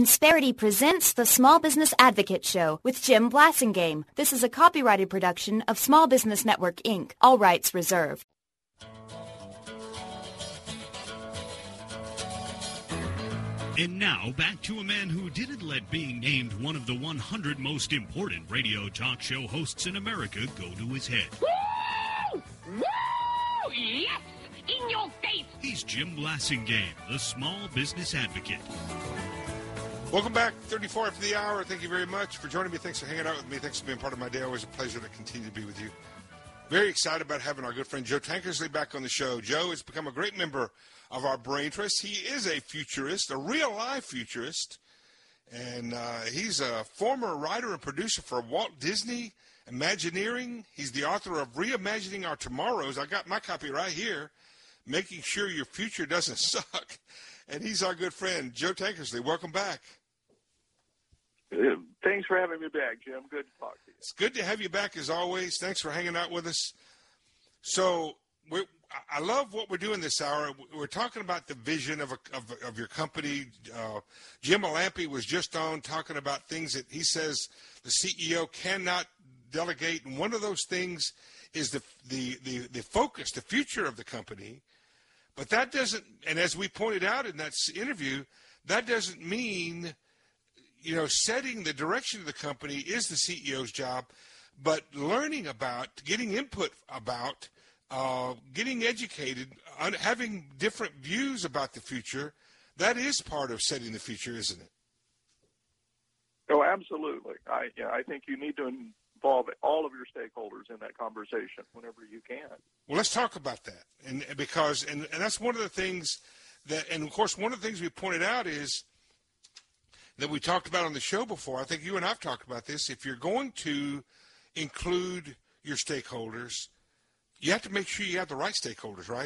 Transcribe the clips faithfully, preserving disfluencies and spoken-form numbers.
Insperity presents the Small Business Advocate Show with Jim Blasingame. This is a copyrighted production of Small Business Network, Incorporated. All rights reserved. And now, back to a man who didn't let being named one of the one hundred most important radio talk show hosts in America go to his head. Woo! Woo! Yes! In your face! He's Jim Blasingame, the Small Business Advocate. Welcome back, thirty-four after the hour. Thank you very much for joining me. Thanks for hanging out with me. Thanks for being part of my day. Always a pleasure to continue to be with you. Very excited about having our good friend Joe Tankersley back on the show. Joe has become a great member of our Brain Trust. He is a futurist, a real-life futurist, and uh, he's a former writer and producer for Walt Disney Imagineering. He's the author of Reimagining Our Tomorrows. I got my copy right here, Making Sure Your Future Doesn't Suck. And he's our good friend, Joe Tankersley. Welcome back. Thanks for having me back, Jim. Good to talk to you. It's good to have you back, as always. Thanks for hanging out with us. So we're, I love what we're doing this hour. We're talking about the vision of, a, of, of your company. Uh, Jim Alampi was just on talking about things that he says the C E O cannot delegate, and one of those things is the, the, the, the focus, the future of the company. But that doesn't, and as we pointed out in that interview, that doesn't mean, you know, setting the direction of the company is the C E O's job, but learning about, getting input about, uh, getting educated, un- having different views about the future, that is part of setting the future, isn't it? Oh, absolutely. I, yeah, I think you need to involve all of your stakeholders in that conversation whenever you can. Well, let's talk about that, and because, and, and that's one of the things that, and of course, one of the things we pointed out is that we talked about on the show before. I think you and I've talked about this. If you're going to include your stakeholders, you have to make sure you have the right stakeholders, right?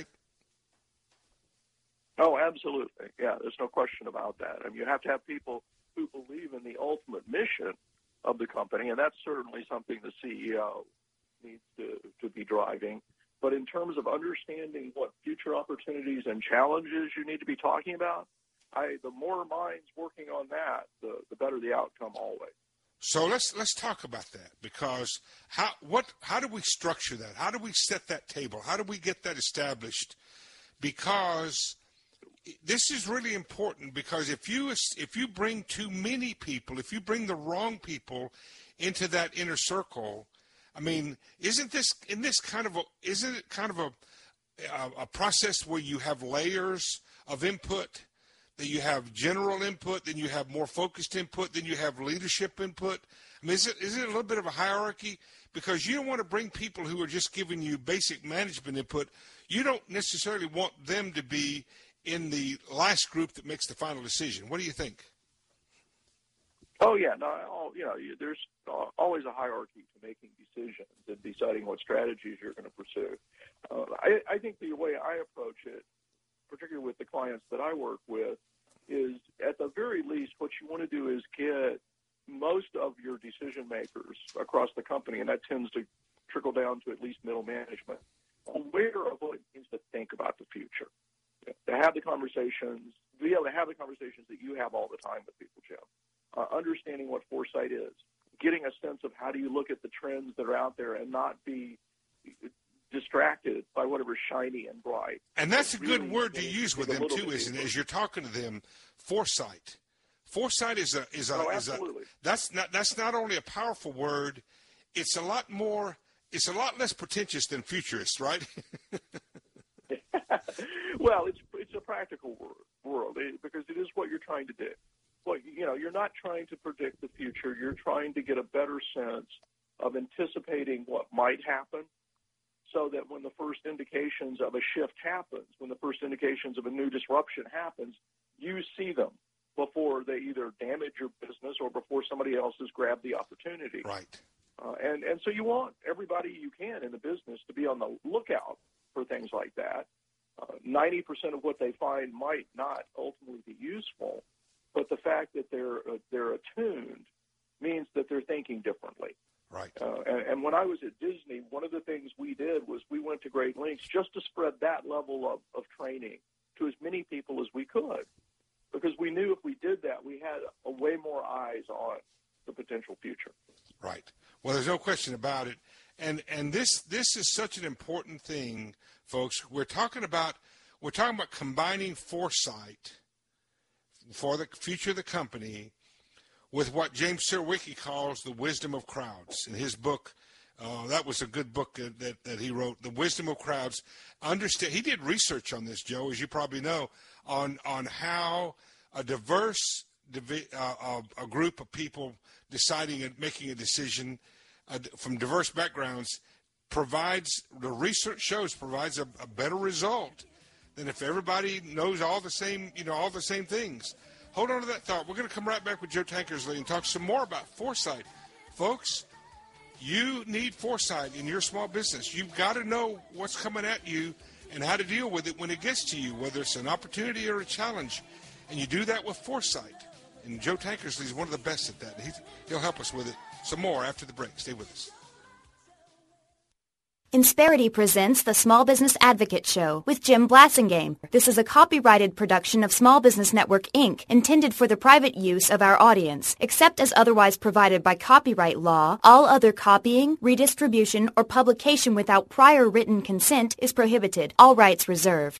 Oh, absolutely. Yeah, there's no question about that. I mean, you have to have people who believe in the ultimate mission of the company, and that's certainly something the C E O needs to, to be driving. But in terms of understanding what future opportunities and challenges you need to be talking about, I, the more minds working on that, the, the better the outcome always. So let's let's talk about that, because how what how do we structure that? How do we set that table? How do we get that established? Because this is really important, because if you if you bring too many people, if you bring the wrong people into that inner circle, I mean, isn't this in this kind of a isn't it kind of a a, a process where you have layers of input? That you have general input, then you have more focused input, then you have leadership input. I mean, is it, is it a little bit of a hierarchy? Because you don't want to bring people who are just giving you basic management input. You don't necessarily want them to be in the last group that makes the final decision. What do you think? Oh, yeah. No, you know, there's always a hierarchy to making decisions and deciding what strategies you're going to pursue. Uh, I, I think the way I approach it, particularly with the clients that I work with, is at the very least what you want to do is get most of your decision makers across the company, and that tends to trickle down to at least middle management, aware of what it means to think about the future, to have the conversations, be able to have the conversations that you have all the time with people, Jim, uh, understanding what foresight is, getting a sense of how do you look at the trends that are out there and not be distracted by whatever's shiny and bright. And that's a really good word to use with them too, isn't it? As you're talking to them, foresight. Foresight is a is a, oh, is a absolutely. that's not that's not only a powerful word, it's a lot more it's a lot less pretentious than futurist, right? Well, it's it's a practical word, world it, because it is what you're trying to do. Well, you know, you're not trying to predict the future. You're trying to get a better sense of anticipating what might happen, so that when the first indications of a shift happens, when the first indications of a new disruption happens, you see them before they either damage your business or before somebody else has grabbed the opportunity. Right. Uh, and, and so you want everybody you can in the business to be on the lookout for things like that. Uh, ninety percent of what they find might not ultimately be useful, but the fact that they're uh, they're attuned means that they're thinking differently. Right. Uh, and, and when I was at Disney, one of the things we did was we went to great lengths just to spread that level of, of training to as many people as we could, because we knew if we did that, we had a way more eyes on the potential future. Right. Well, there's no question about it. And and this this is such an important thing, folks. We're talking about we're talking about combining foresight for the future of the company with what James Surowiecki calls the wisdom of crowds. In his book, uh, that was a good book that, that, that he wrote, The Wisdom of Crowds. Understand, he did research on this, Joe, as you probably know, on on how a diverse uh, a group of people deciding and making a decision uh, from diverse backgrounds provides, the research shows, provides a, a better result than if everybody knows all the same, you know, all the same things. Hold on to that thought. We're going to come right back with Joe Tankersley and talk some more about foresight. Folks, you need foresight in your small business. You've got to know what's coming at you and how to deal with it when it gets to you, whether it's an opportunity or a challenge. And you do that with foresight. And Joe Tankersley is one of the best at that. He's, he'll help us with it some more after the break. Stay with us. Insperity presents the Small Business Advocate Show with Jim Blasingame. This is a copyrighted production of Small Business Network, Incorporated, intended for the private use of our audience. Except as otherwise provided by copyright law, all other copying, redistribution, or publication without prior written consent is prohibited. All rights reserved.